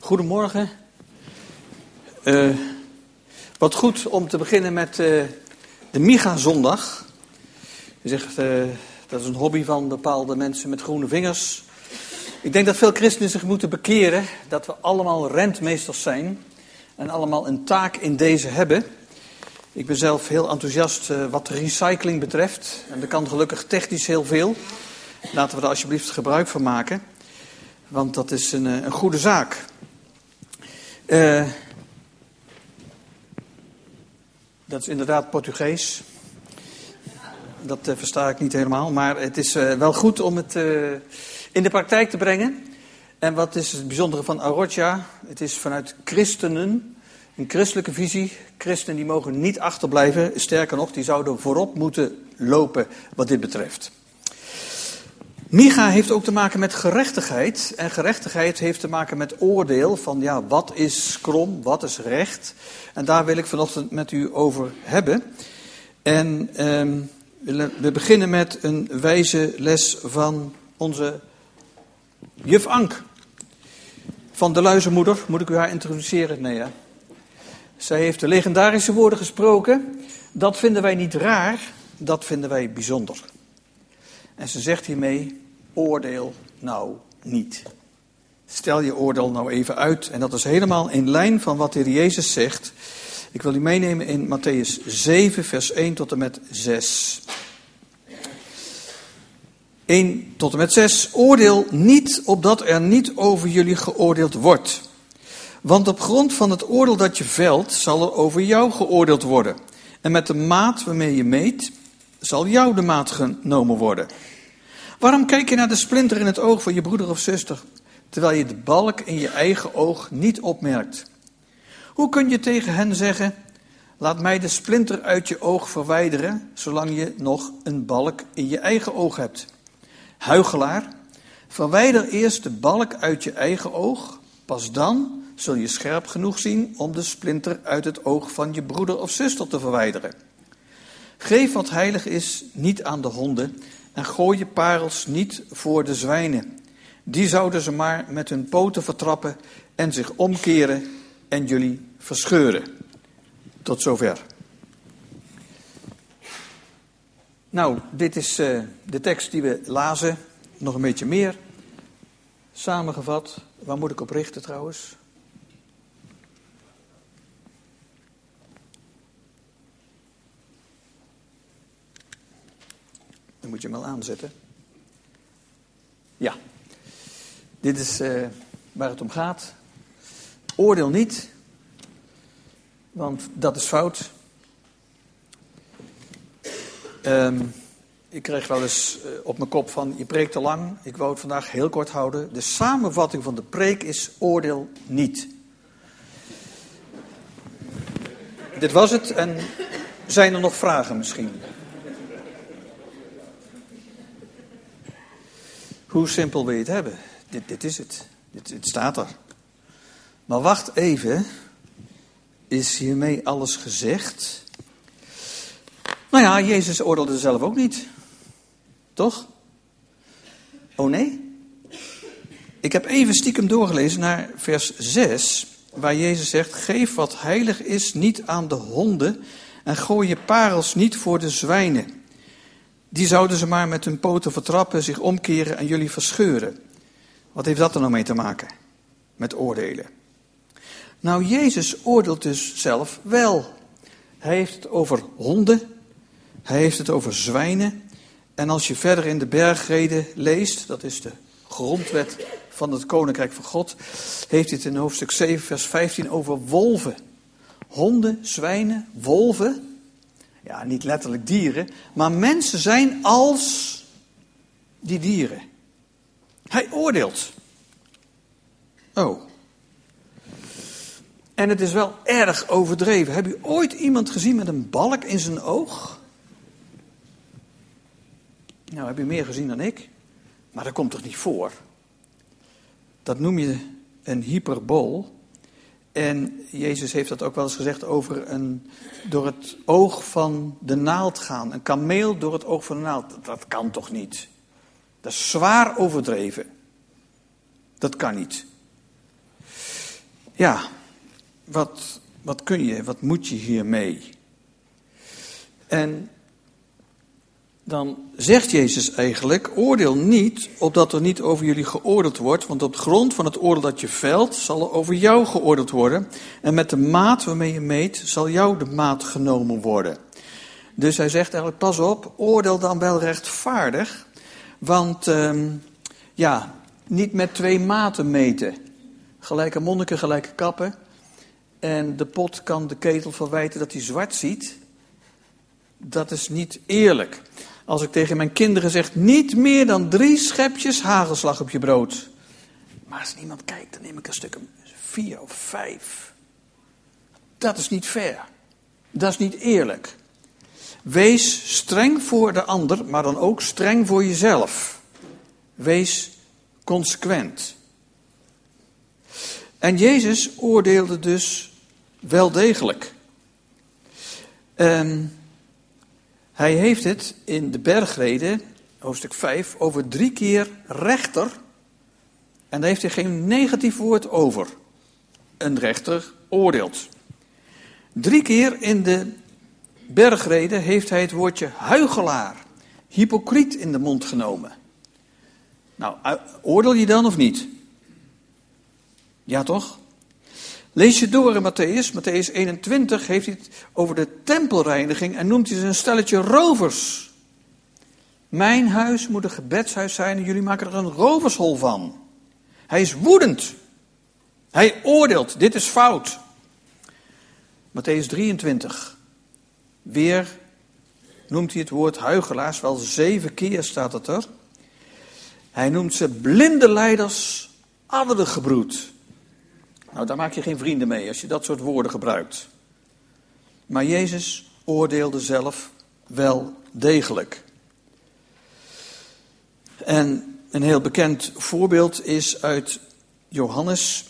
Goedemorgen. Wat goed om te beginnen met de Micha-zondag. Je zegt, dat is een hobby van bepaalde mensen met groene vingers. Ik denk dat veel christenen zich moeten bekeren dat we allemaal rentmeesters zijn en allemaal een taak in deze hebben. Ik ben zelf heel enthousiast wat de recycling betreft. En er kan gelukkig technisch heel veel. Laten we daar alsjeblieft gebruik van maken. Want dat is een goede zaak. Dat is inderdaad Portugees. Dat versta ik niet helemaal. Maar het is wel goed om het in de praktijk te brengen. En wat is het bijzondere van Arocha? Het is vanuit christenen. Een christelijke visie. Christenen die mogen niet achterblijven. Sterker nog, die zouden voorop moeten lopen wat dit betreft. Micha heeft ook te maken met gerechtigheid. En gerechtigheid heeft te maken met oordeel. Van ja, wat is krom, wat is recht? En daar wil ik vanochtend met u over hebben. En we beginnen met een wijze les van onze juf Ank. Van de luizenmoeder. Moet ik u haar introduceren? Nee, hè? Zij heeft de legendarische woorden gesproken. Dat vinden wij niet raar, dat vinden wij bijzonder. En ze zegt hiermee, oordeel nou niet. Stel je oordeel nou even uit. En dat is helemaal in lijn van wat de Heer Jezus zegt. Ik wil u meenemen in Matthäus 7, vers 1 tot en met 6. 1 tot en met 6. Oordeel niet, opdat er niet over jullie geoordeeld wordt. Want op grond van het oordeel dat je velt, zal er over jou geoordeeld worden. En met de maat waarmee je meet, zal jou de maat genomen worden. Waarom kijk je naar de splinter in het oog van je broeder of zuster, terwijl je de balk in je eigen oog niet opmerkt? Hoe kun je tegen hen zeggen, laat mij de splinter uit je oog verwijderen, zolang je nog een balk in je eigen oog hebt? Huichelaar, verwijder eerst de balk uit je eigen oog, pas dan zul je scherp genoeg zien om de splinter uit het oog van je broeder of zuster te verwijderen. Geef wat heilig is niet aan de honden en gooi je parels niet voor de zwijnen. Die zouden ze maar met hun poten vertrappen en zich omkeren en jullie verscheuren. Tot zover. Nou, dit is de tekst die we lazen. Nog een beetje meer. Samengevat. Waar moet ik op richten trouwens? Dan moet je hem wel aanzetten. Ja. Dit is waar het om gaat. Oordeel niet. Want dat is fout. Ik kreeg wel eens op mijn kop van, je preekt te lang. Ik wou het vandaag heel kort houden. De samenvatting van de preek is, oordeel niet. Dit was het en zijn er nog vragen misschien? Hoe simpel wil je het hebben? Dit is het. Dit staat er. Maar wacht even. Is hiermee alles gezegd? Nou ja, Jezus oordeelde zelf ook niet. Toch? Oh nee? Ik heb even stiekem doorgelezen naar vers 6. Waar Jezus zegt, geef wat heilig is niet aan de honden. En gooi je parels niet voor de zwijnen. Die zouden ze maar met hun poten vertrappen, zich omkeren en jullie verscheuren. Wat heeft dat er nou mee te maken? Met oordelen. Nou, Jezus oordeelt dus zelf wel. Hij heeft het over honden. Hij heeft het over zwijnen. En als je verder in de bergreden leest, dat is de grondwet van het Koninkrijk van God, heeft hij het in hoofdstuk 7, vers 15 over wolven. Honden, zwijnen, wolven. Ja, niet letterlijk dieren, maar mensen zijn als die dieren. Hij oordeelt. Oh. En het is wel erg overdreven. Heb u ooit iemand gezien met een balk in zijn oog? Nou, heb u meer gezien dan ik? Maar dat komt toch niet voor? Dat noem je een hyperbool. En Jezus heeft dat ook wel eens gezegd over door het oog van de naald gaan. Een kameel door het oog van de naald. Dat kan toch niet? Dat is zwaar overdreven. Dat kan niet. Ja, wat kun je, wat moet je hiermee? En dan zegt Jezus eigenlijk, oordeel niet, opdat er niet over jullie geoordeeld wordt, want op grond van het oordeel dat je velt, zal er over jou geoordeeld worden. En met de maat waarmee je meet, zal jou de maat genomen worden. Dus hij zegt eigenlijk, pas op, oordeel dan wel rechtvaardig, want niet met 2 maten meten. Gelijke monniken, gelijke kappen. En de pot kan de ketel verwijten dat hij zwart ziet. Dat is niet eerlijk. Als ik tegen mijn kinderen zeg, niet meer dan 3 schepjes hagelslag op je brood. Maar als niemand kijkt, dan neem ik een stuk 4 of 5. Dat is niet fair. Dat is niet eerlijk. Wees streng voor de ander, maar dan ook streng voor jezelf. Wees consequent. En Jezus oordeelde dus wel degelijk. Hij heeft het in de bergrede, hoofdstuk 5, over 3 keer rechter. En daar heeft hij geen negatief woord over. Een rechter oordeelt. 3 keer in de bergrede heeft hij het woordje huichelaar, hypocriet in de mond genomen. Nou, oordeel je dan of niet? Ja toch? Lees je door in Matthäus 21 heeft hij het over de tempelreiniging en noemt hij ze een stelletje rovers. Mijn huis moet een gebedshuis zijn en jullie maken er een rovershol van. Hij is woedend. Hij oordeelt, dit is fout. Matthäus 23. Weer noemt hij het woord huichelaars, wel 7 keer staat het er. Hij noemt ze blinde leiders, adderengebroed. Nou, daar maak je geen vrienden mee als je dat soort woorden gebruikt. Maar Jezus oordeelde zelf wel degelijk. En een heel bekend voorbeeld is uit Johannes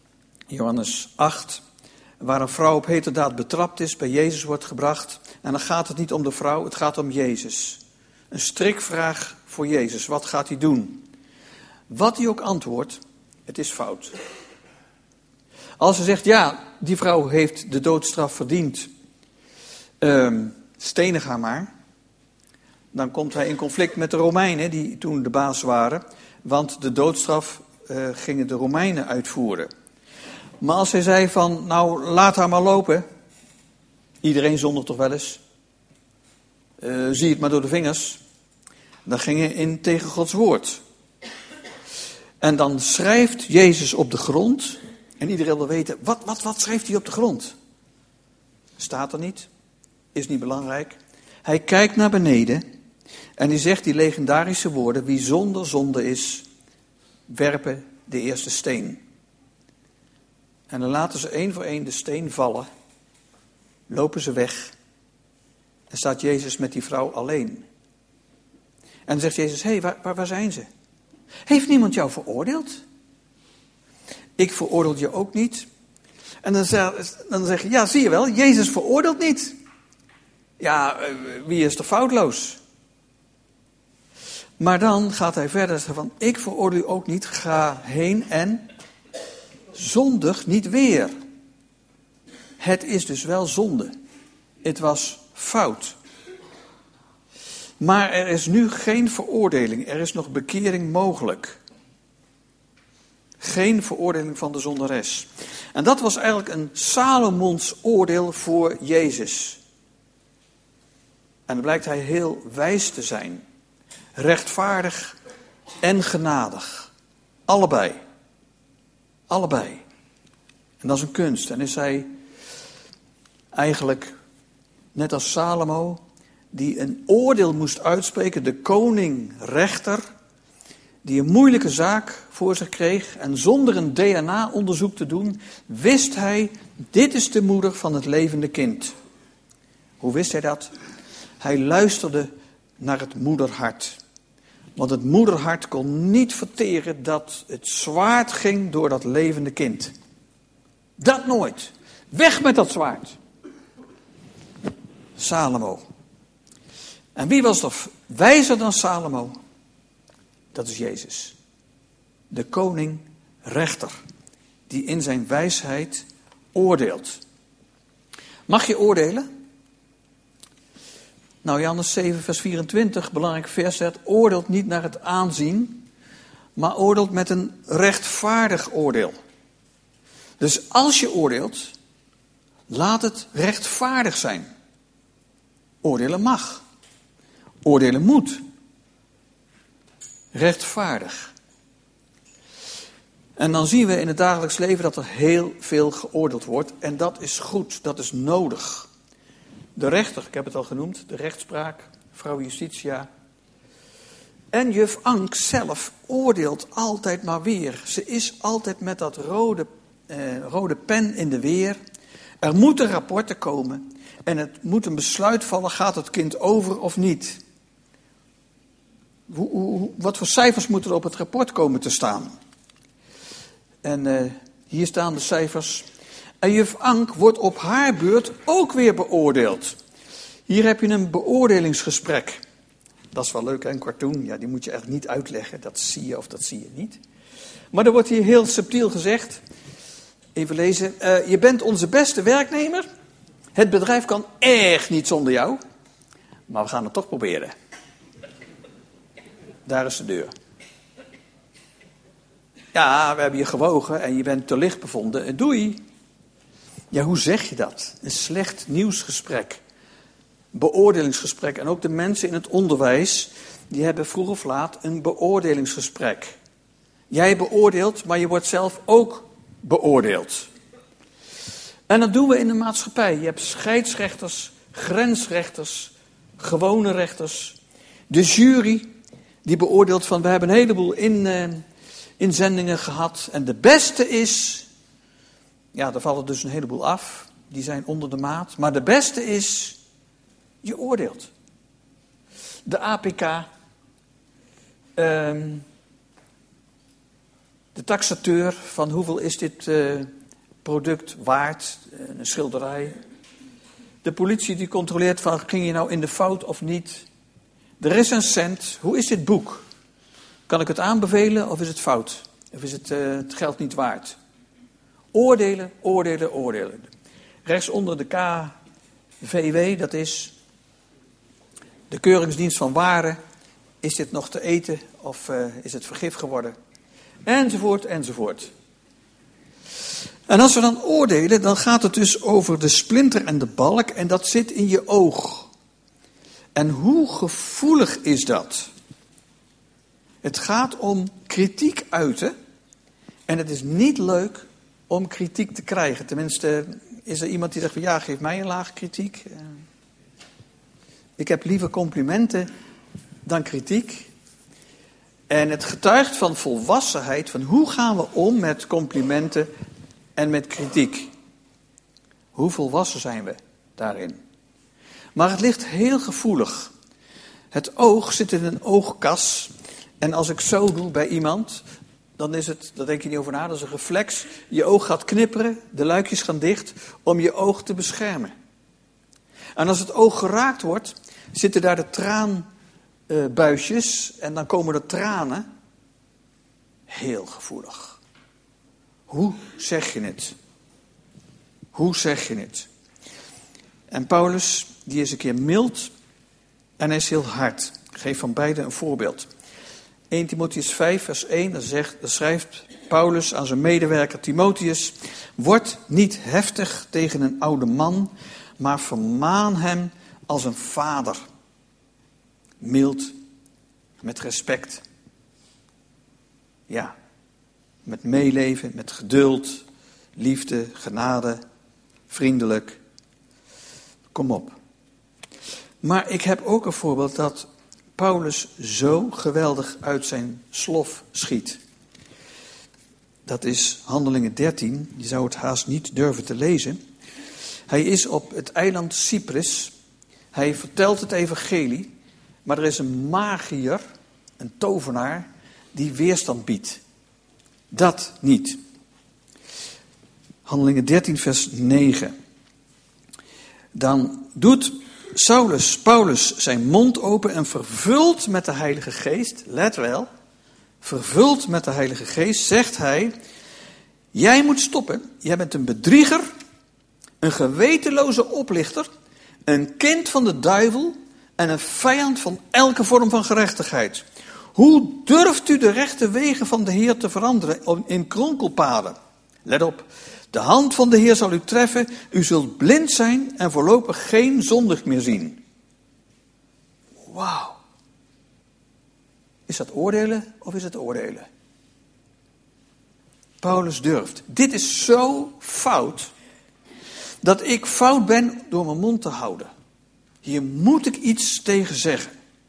8, waar een vrouw op heterdaad betrapt is, bij Jezus wordt gebracht. En dan gaat het niet om de vrouw, het gaat om Jezus. Een strikvraag voor Jezus, wat gaat hij doen? Wat hij ook antwoordt, het is fout. Als hij zegt, ja, die vrouw heeft de doodstraf verdiend, stenig haar maar. Dan komt hij in conflict met de Romeinen, die toen de baas waren. Want de doodstraf gingen de Romeinen uitvoeren. Maar als hij zei van, nou laat haar maar lopen. Iedereen zondigt toch wel eens. Zie het maar door de vingers. Dan ging hij in tegen Gods woord. En dan schrijft Jezus op de grond. En iedereen wil weten, wat schrijft hij op de grond? Staat er niet. Is niet belangrijk. Hij kijkt naar beneden. En hij zegt die legendarische woorden. Wie zonder zonde is, werpen de eerste steen. En dan laten ze 1 voor 1 de steen vallen. Lopen ze weg. En staat Jezus met die vrouw alleen. En dan zegt Jezus, hé, waar zijn ze? Heeft niemand jou veroordeeld? Ik veroordeel je ook niet. En dan zeg je, ja, zie je wel, Jezus veroordeelt niet. Ja, wie is er foutloos? Maar dan gaat hij verder van, ik veroordeel u ook niet, ga heen en zondig niet weer. Het is dus wel zonde. Het was fout. Maar er is nu geen veroordeling, er is nog bekering mogelijk. Geen veroordeling van de zondares. En dat was eigenlijk een Salomons oordeel voor Jezus. En dan blijkt hij heel wijs te zijn. Rechtvaardig en genadig. Allebei. Allebei. En dat is een kunst. En is hij eigenlijk, net als Salomo, die een oordeel moest uitspreken, de koning rechter, die een moeilijke zaak voor zich kreeg en zonder een DNA-onderzoek te doen, wist hij, dit is de moeder van het levende kind. Hoe wist hij dat? Hij luisterde naar het moederhart. Want het moederhart kon niet verteren dat het zwaard ging door dat levende kind. Dat nooit. Weg met dat zwaard. Salomo. En wie was er wijzer dan Salomo? Dat is Jezus. De koning rechter. die in zijn wijsheid oordeelt. Mag je oordelen? Nou, Johannes 7 vers 24, belangrijk vers, zegt, oordeelt niet naar het aanzien, maar oordeelt met een rechtvaardig oordeel. Dus als je oordeelt, laat het rechtvaardig zijn. Oordelen mag. Oordelen moet. Rechtvaardig. En dan zien we in het dagelijks leven dat er heel veel geoordeeld wordt. En dat is goed, dat is nodig. De rechter, ik heb het al genoemd, de rechtspraak, vrouw Justitia. En juf Ank zelf oordeelt altijd maar weer. Ze is altijd met dat rode pen in de weer. Er moeten rapporten komen. En het moet een besluit vallen, gaat het kind over of niet? Wat voor cijfers moeten er op het rapport komen te staan? En hier staan de cijfers. En juf Ank wordt op haar beurt ook weer beoordeeld. Hier heb je een beoordelingsgesprek. Dat is wel leuk, hè? Een cartoon. Ja, die moet je echt niet uitleggen. Dat zie je of dat zie je niet. Maar er wordt hier heel subtiel gezegd. Even lezen. Je bent onze beste werknemer. Het bedrijf kan echt niet zonder jou. Maar we gaan het toch proberen. Daar is de deur. Ja, we hebben je gewogen en je bent te licht bevonden. Doei. Ja, hoe zeg je dat? Een slecht nieuwsgesprek. Beoordelingsgesprek. En ook de mensen in het onderwijs, die hebben vroeg of laat een beoordelingsgesprek. Jij beoordeelt, maar je wordt zelf ook beoordeeld. En dat doen we in de maatschappij. Je hebt scheidsrechters, grensrechters, gewone rechters. De jury, die beoordeelt van, we hebben een heleboel inzendingen gehad. En de beste is, ja, daar vallen dus een heleboel af. Die zijn onder de maat. Maar de beste is, je oordeelt. De APK, de taxateur van hoeveel is dit product waard, een schilderij. De politie die controleert van, ging je nou in de fout of niet. De recensent, hoe is dit boek? Kan ik het aanbevelen of is het fout? Of is het geld niet waard? Oordelen, oordelen, oordelen. Rechtsonder de KVW, dat is de Keuringsdienst van Waren. Is dit nog te eten of is het vergif geworden? Enzovoort, enzovoort. En als we dan oordelen, dan gaat het dus over de splinter en de balk en dat zit in je oog. En hoe gevoelig is dat? Het gaat om kritiek uiten en het is niet leuk om kritiek te krijgen. Tenminste, is er iemand die zegt van ja, geef mij een laag kritiek. Ik heb liever complimenten dan kritiek. En het getuigt van volwassenheid, van hoe gaan we om met complimenten en met kritiek. Hoe volwassen zijn we daarin? Maar het ligt heel gevoelig. Het oog zit in een oogkas. En als ik zo doe bij iemand, dan is het, daar denk je niet over na, dat is een reflex. Je oog gaat knipperen, de luikjes gaan dicht, om je oog te beschermen. En als het oog geraakt wordt, zitten daar de traanbuisjes en dan komen er tranen. Heel gevoelig. Hoe zeg je het? Hoe zeg je het? En Paulus, die is een keer mild en hij is heel hard. Ik geef van beide een voorbeeld. 1 Timotheüs 5 vers 1, daar schrijft Paulus aan zijn medewerker Timotheus: word niet heftig tegen een oude man, maar vermaan hem als een vader. Mild, met respect. Ja, met meeleven, met geduld, liefde, genade, vriendelijk. Kom op. Maar ik heb ook een voorbeeld dat Paulus zo geweldig uit zijn slof schiet. Dat is Handelingen 13, je zou het haast niet durven te lezen. Hij is op het eiland Cyprus, hij vertelt het evangelie, maar er is een magiër, een tovenaar, die weerstand biedt. Dat niet. Handelingen 13 vers 9. Dan doet Paulus zijn mond open en vervuld met de Heilige Geest, let wel, vervuld met de Heilige Geest, zegt hij: Jij moet stoppen. Jij bent een bedrieger, een gewetenloze oplichter, een kind van de duivel en een vijand van elke vorm van gerechtigheid. Hoe durft u de rechte wegen van de Heer te veranderen in kronkelpaden? Let op, de hand van de Heer zal u treffen, u zult blind zijn en voorlopig geen zondig meer zien. Wauw. Is dat oordelen of is het oordelen? Paulus durft. Dit is zo fout, dat ik fout ben door mijn mond te houden. Hier moet ik iets tegen zeggen.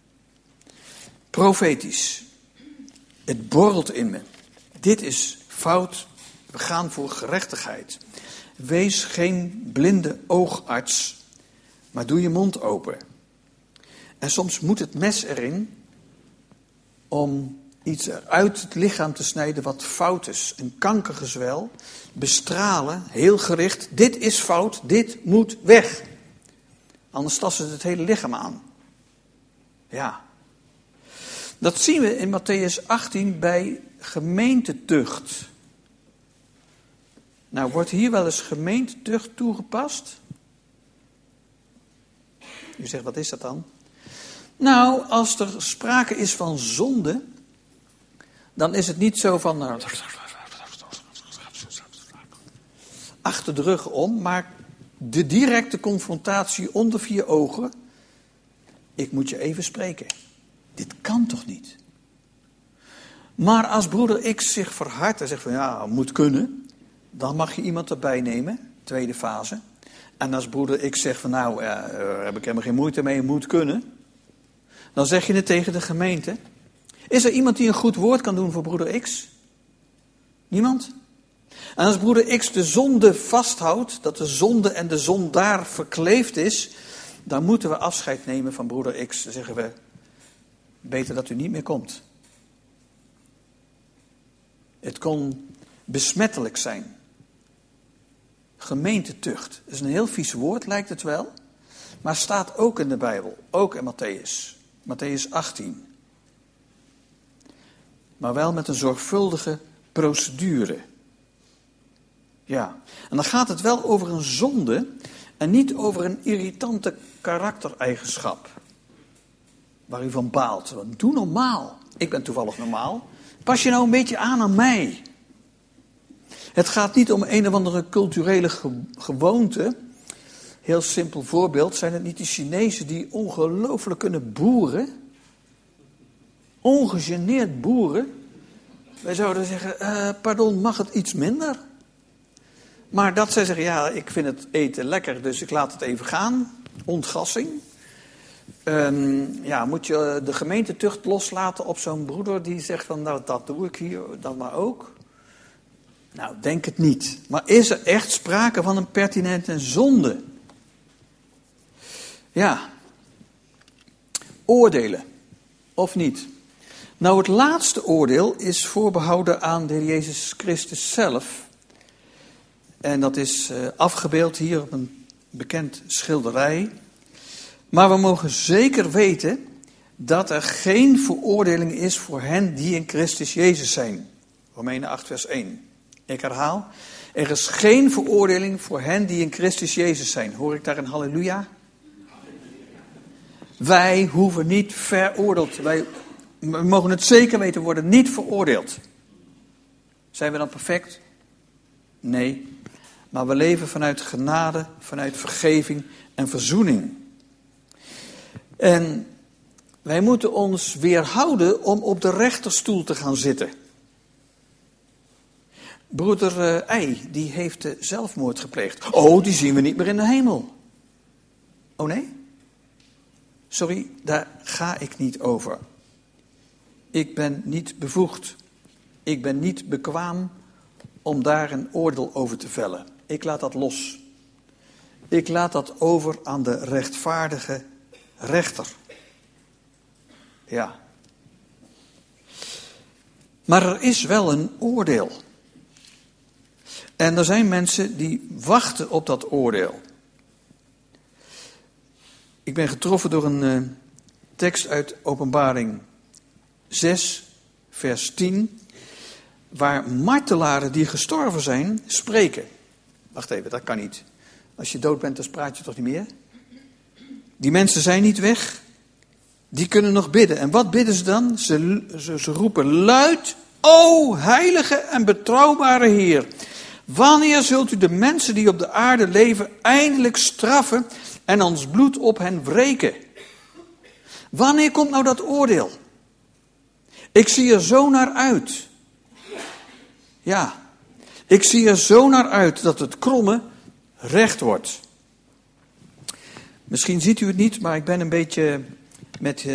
Profetisch. Het borrelt in me. Dit is fout. We gaan voor gerechtigheid. Wees geen blinde oogarts, maar doe je mond open. En soms moet het mes erin om iets uit het lichaam te snijden wat fout is. Een kankergezwel, bestralen, heel gericht. Dit is fout, dit moet weg. Anders tast het hele lichaam aan. Ja. Dat zien we in Mattheüs 18 bij gemeentetucht. Nou, wordt hier wel eens gemeentetucht toegepast? U zegt, wat is dat dan? Nou, als er sprake is van zonde, dan is het niet zo van achter de rug om, maar de directe confrontatie onder 4 ogen. Ik moet je even spreken. Dit kan toch niet? Maar als broeder X zich verhardt en zegt van ja, moet kunnen, dan mag je iemand erbij nemen, tweede fase. En als broeder X zegt van nou, daar heb ik helemaal geen moeite mee, moet kunnen, dan zeg je het tegen de gemeente. Is er iemand die een goed woord kan doen voor broeder X? Niemand? En als broeder X de zonde vasthoudt, dat de zonde en de zondaar verkleefd is, dan moeten we afscheid nemen van broeder X. Dan zeggen we, beter dat u niet meer komt. Het kon besmettelijk zijn. Gemeentetucht. Dat is een heel vies woord, lijkt het wel. Maar staat ook in de Bijbel. Ook in Mattheüs. Mattheüs 18. Maar wel met een zorgvuldige procedure. Ja. En dan gaat het wel over een zonde en niet over een irritante karaktereigenschap. Waar u van baalt. Want doe normaal. Ik ben toevallig normaal. Pas je nou een beetje aan mij. Het gaat niet om een of andere culturele gewoonte. Heel simpel voorbeeld. Zijn het niet die Chinezen die ongelooflijk kunnen boeren? Ongegeneerd boeren. Wij zouden zeggen, pardon, mag het iets minder? Maar dat zij zeggen, ja, ik vind het eten lekker, dus ik laat het even gaan. Ontgassing. Ja, moet je de gemeentetucht loslaten op zo'n broeder die zegt van, nou, dat doe ik hier, dat maar ook. Nou, denk het niet. Maar is er echt sprake van een pertinente zonde? Ja. Oordelen. Of niet? Nou, het laatste oordeel is voorbehouden aan de Heer Jezus Christus zelf. En dat is afgebeeld hier op een bekend schilderij. Maar we mogen zeker weten dat er geen veroordeling is voor hen die in Christus Jezus zijn. Romeinen 8 vers 1. Ik herhaal, er is geen veroordeling voor hen die in Christus Jezus zijn. Hoor ik daar een halleluja? Wij hoeven niet veroordeeld. We mogen het zeker weten, we worden niet veroordeeld. Zijn we dan perfect? Nee. Maar we leven vanuit genade, vanuit vergeving en verzoening. En wij moeten ons weerhouden om op de rechterstoel te gaan zitten. Broeder Ei, die heeft zelfmoord gepleegd. Oh, die zien we niet meer in de hemel. Oh nee? Sorry, daar ga ik niet over. Ik ben niet bevoegd. Ik ben niet bekwaam om daar een oordeel over te vellen. Ik laat dat los. Ik laat dat over aan de rechtvaardige rechter. Ja. Maar er is wel een oordeel. En er zijn mensen die wachten op dat oordeel. Ik ben getroffen door een tekst uit Openbaring 6, vers 10. waar martelaren die gestorven zijn, spreken. Wacht even, dat kan niet. Als je dood bent, dan praat je toch niet meer? Die mensen zijn niet weg. Die kunnen nog bidden. En wat bidden ze dan? Ze roepen luid: O heilige en betrouwbare Heer, wanneer zult u de mensen die op de aarde leven eindelijk straffen en ons bloed op hen wreken? Wanneer komt nou dat oordeel? Ik zie er zo naar uit. Ja, ik zie er zo naar uit dat het kromme recht wordt. Misschien ziet u het niet, maar ik ben een beetje met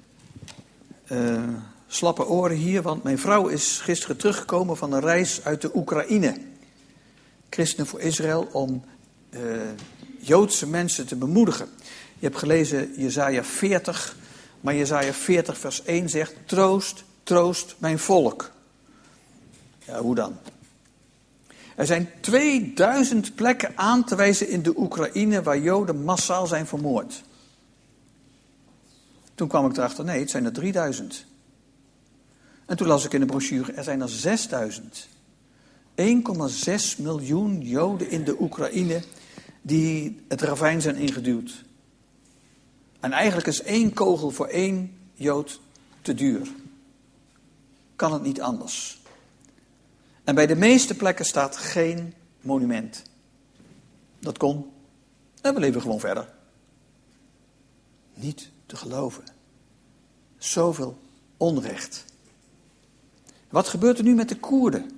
slappe oren hier, want mijn vrouw is gisteren teruggekomen van een reis uit de Oekraïne. Christenen voor Israël, om Joodse mensen te bemoedigen. Je hebt gelezen Jesaja 40, maar Jesaja 40 vers 1 zegt: troost, troost mijn volk. Ja, hoe dan? Er zijn 2000 plekken aan te wijzen in de Oekraïne waar Joden massaal zijn vermoord. Toen kwam ik erachter, nee, het zijn er 3000. En toen las ik in de brochure, er zijn er 6000. 1,6 miljoen Joden in de Oekraïne die het ravijn zijn ingeduwd. En eigenlijk is 1 kogel voor 1 Jood te duur. Kan het niet anders. En bij de meeste plekken staat geen monument. Dat kon. En we leven gewoon verder. Niet te geloven. Zoveel onrecht. Wat gebeurt er nu met de Koerden?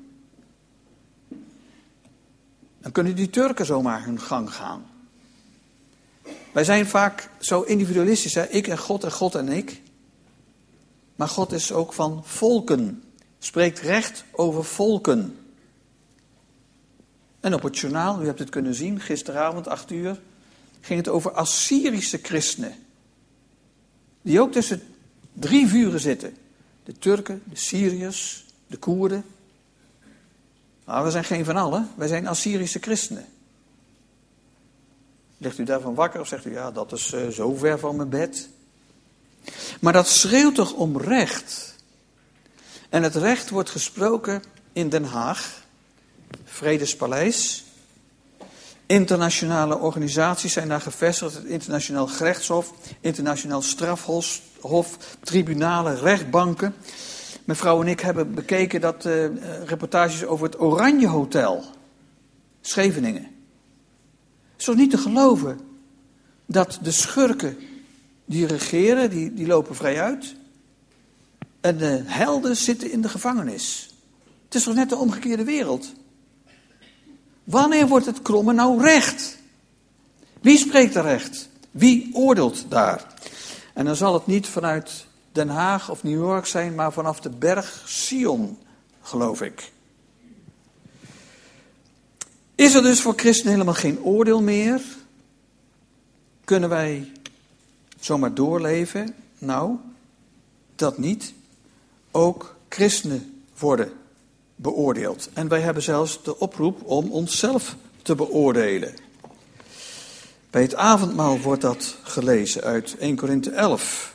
Dan kunnen die Turken zomaar hun gang gaan. Wij zijn vaak zo individualistisch, hè? Ik en God en ik. Maar God is ook van volken. Spreekt recht over volken. En op het journaal, u hebt het kunnen zien, gisteravond 8 uur, ging het over Assyrische christenen. Die ook tussen 3 vuren zitten. De Turken, de Syriërs, de Koerden. Maar we zijn geen van allen, wij zijn Assyrische christenen. Ligt u daarvan wakker of zegt u, ja, dat is zo ver van mijn bed. Maar dat schreeuwt toch om recht. En het recht wordt gesproken in Den Haag, Vredespaleis. Internationale organisaties zijn daar gevestigd, het Internationaal Gerechtshof, Internationaal Strafhof, tribunalen, rechtbanken. Mijn vrouw en ik hebben bekeken dat reportages over het Oranje Hotel, Scheveningen. Het is toch niet te geloven dat de schurken die regeren, die lopen vrij uit. En de helden zitten in de gevangenis. Het is toch net de omgekeerde wereld? Wanneer wordt het kromme nou recht? Wie spreekt er recht? Wie oordeelt daar? En dan zal het niet vanuit Den Haag of New York zijn, maar vanaf de berg Sion, geloof ik. Is er dus voor christenen helemaal geen oordeel meer? Kunnen wij zomaar doorleven? Nou, dat niet. Ook christenen worden beoordeeld. En wij hebben zelfs de oproep om onszelf te beoordelen. Bij het avondmaal wordt dat gelezen uit 1 Korinthe 11.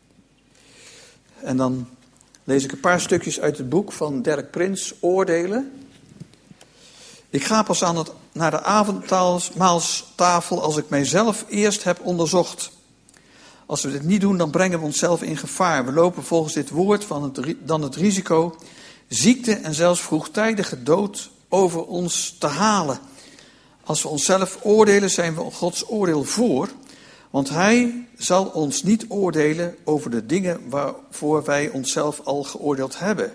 En dan lees ik een paar stukjes uit het boek van Dirk Prins, Oordelen. Ik ga pas naar de avondmaalstafel als ik mijzelf eerst heb onderzocht. Als we dit niet doen, dan brengen we onszelf in gevaar. We lopen volgens dit woord dan het risico ziekte en zelfs vroegtijdige dood over ons te halen. Als we onszelf oordelen, zijn we Gods oordeel voor. Want Hij zal ons niet oordelen over de dingen waarvoor wij onszelf al geoordeeld hebben.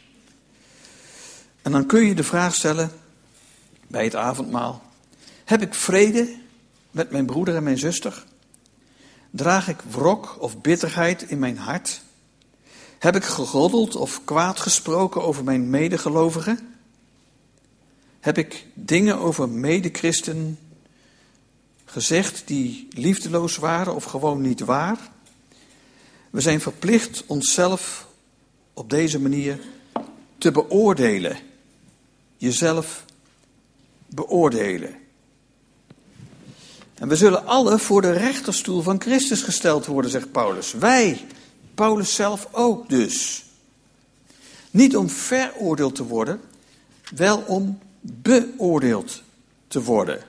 En dan kun je de vraag stellen bij het avondmaal: heb ik vrede met mijn broeder en mijn zuster? Draag ik wrok of bitterheid in mijn hart? Heb ik geroddeld of kwaad gesproken over mijn medegelovigen? Heb ik dingen over medechristenen gezegd die liefdeloos waren of gewoon niet waar? We zijn verplicht onszelf op deze manier te beoordelen. Jezelf beoordelen. En we zullen alle voor de rechterstoel van Christus gesteld worden, zegt Paulus. Wij, Paulus zelf ook dus. Niet om veroordeeld te worden, wel om beoordeeld te worden.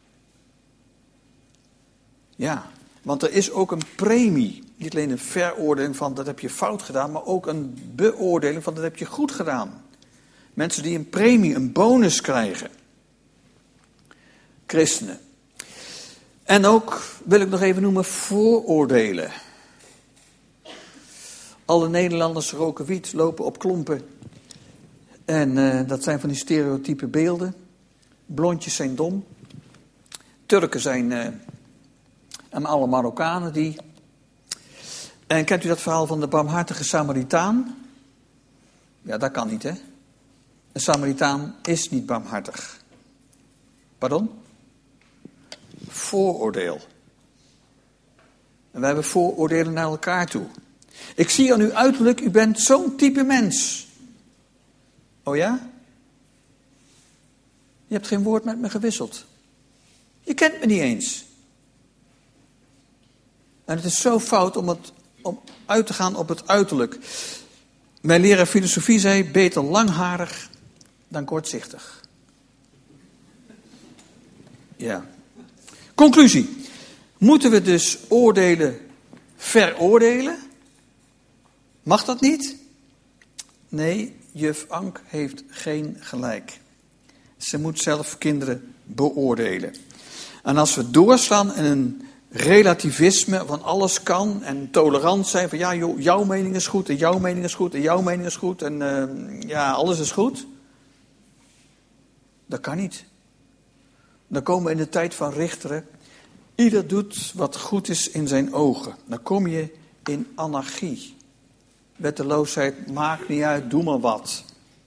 Ja, want er is ook een premie. Niet alleen een veroordeling van dat heb je fout gedaan, maar ook een beoordeling van dat heb je goed gedaan. Mensen die een premie, een bonus krijgen. Christenen. En ook, wil ik nog even noemen, vooroordelen. Alle Nederlanders roken wiet, lopen op klompen. En dat zijn van die stereotype beelden. Blondjes zijn dom. Turken zijn en alle Marokkanen die. En kent u dat verhaal van de barmhartige Samaritaan? Ja, dat kan niet, hè? Een Samaritaan is niet barmhartig. Pardon? Vooroordeel. En wij hebben vooroordelen naar elkaar toe. Ik zie aan uw uiterlijk, u bent zo'n type mens. Oh ja? Je hebt geen woord met me gewisseld. Je kent me niet eens. En het is zo fout om uit te gaan op het uiterlijk. Mijn leraar filosofie zei, beter langharig dan kortzichtig. Ja. Conclusie. Moeten we dus oordelen veroordelen? Mag dat niet? Nee, juf Ank heeft geen gelijk. Ze moet zelf kinderen beoordelen. En als we doorslaan in een relativisme van alles kan en tolerant zijn van ja, joh, jouw mening is goed en jouw mening is goed en jouw mening is goed en ja, alles is goed. Dat kan niet. Dan komen we in de tijd van richteren. Ieder doet wat goed is in zijn ogen. Dan kom je in anarchie. Wetteloosheid, maakt niet uit, doe maar wat.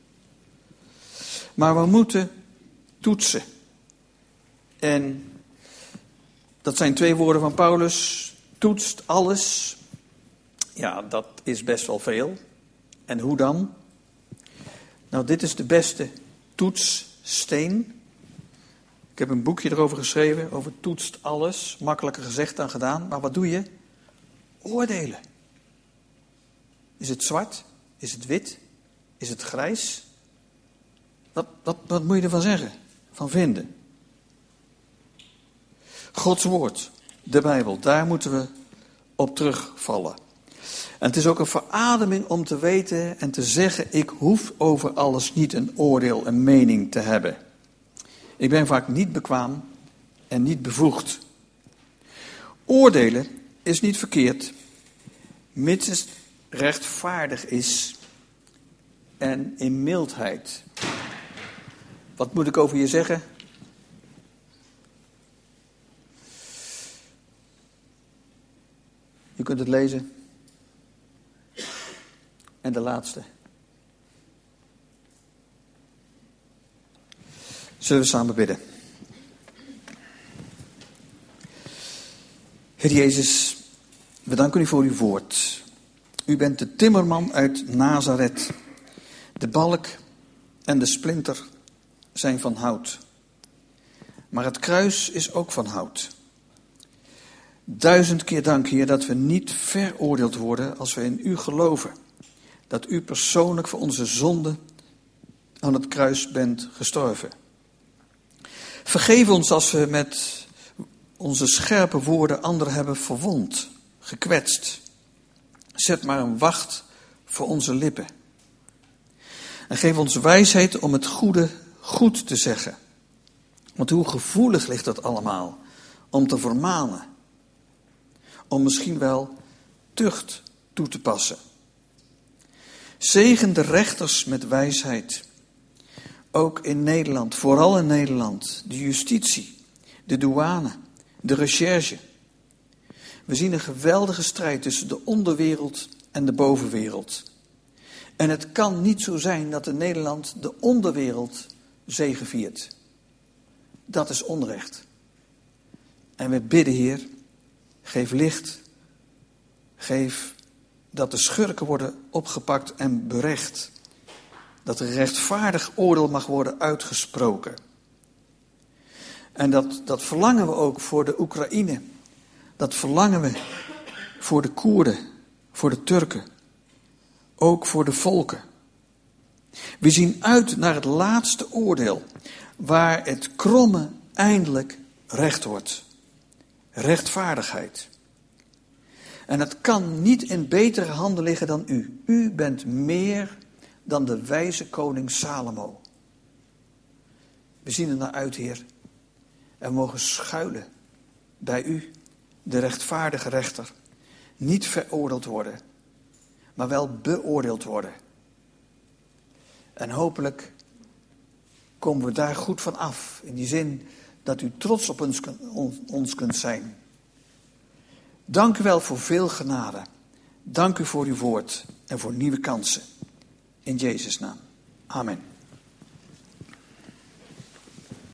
Maar we moeten toetsen. En dat zijn 2 woorden van Paulus. Toetst alles. Ja, dat is best wel veel. En hoe dan? Nou, dit is de beste toetssteen. Ik heb een boekje erover geschreven, over toetst alles. Makkelijker gezegd dan gedaan. Maar wat doe je? Oordelen. Is het zwart? Is het wit? Is het grijs? Wat moet je ervan zeggen? Van vinden? Gods woord, de Bijbel, daar moeten we op terugvallen. En het is ook een verademing om te weten en te zeggen, ik hoef over alles niet een oordeel, een mening te hebben. Ik ben vaak niet bekwaam en niet bevoegd. Oordelen is niet verkeerd, mits het rechtvaardig is en in mildheid. Wat moet ik over je zeggen? Je kunt het lezen. En de laatste. Zullen we samen bidden? Heer Jezus, we danken u voor uw woord. U bent de timmerman uit Nazareth. De balk en de splinter zijn van hout. Maar het kruis is ook van hout. 1000 keer dank, Heer, dat we niet veroordeeld worden als we in u geloven. Dat u persoonlijk voor onze zonde aan het kruis bent gestorven. Vergeef ons als we met onze scherpe woorden anderen hebben verwond, gekwetst. Zet maar een wacht voor onze lippen. En geef ons wijsheid om het goede goed te zeggen. Want hoe gevoelig ligt dat allemaal om te vermanen. Om misschien wel tucht toe te passen. Zegen de rechters met wijsheid. Ook in Nederland, vooral in Nederland. De justitie, de douane, de recherche. We zien een geweldige strijd tussen de onderwereld en de bovenwereld. En het kan niet zo zijn dat in Nederland de onderwereld zegeviert. Dat is onrecht. En we bidden, Heer, geef licht. Geef dat de schurken worden opgepakt en berecht. Dat er rechtvaardig oordeel mag worden uitgesproken. En dat verlangen we ook voor de Oekraïne. Dat verlangen we voor de Koerden, voor de Turken. Ook voor de volken. We zien uit naar het laatste oordeel, waar het kromme eindelijk recht wordt. Rechtvaardigheid. En het kan niet in betere handen liggen dan u. U bent meer dan de wijze koning Salomo. We zien er naar uit, Heer. En we mogen schuilen bij u, de rechtvaardige rechter. Niet veroordeeld worden, maar wel beoordeeld worden. En hopelijk komen we daar goed van af. In die zin dat u trots op ons kunt zijn. Dank u wel voor veel genade. Dank u voor uw woord en voor nieuwe kansen. In Jezus' naam. Amen.